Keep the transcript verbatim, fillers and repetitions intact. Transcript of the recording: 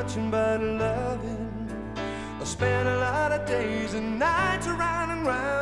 nothing but loving. I spent a lot of days and nights around and round.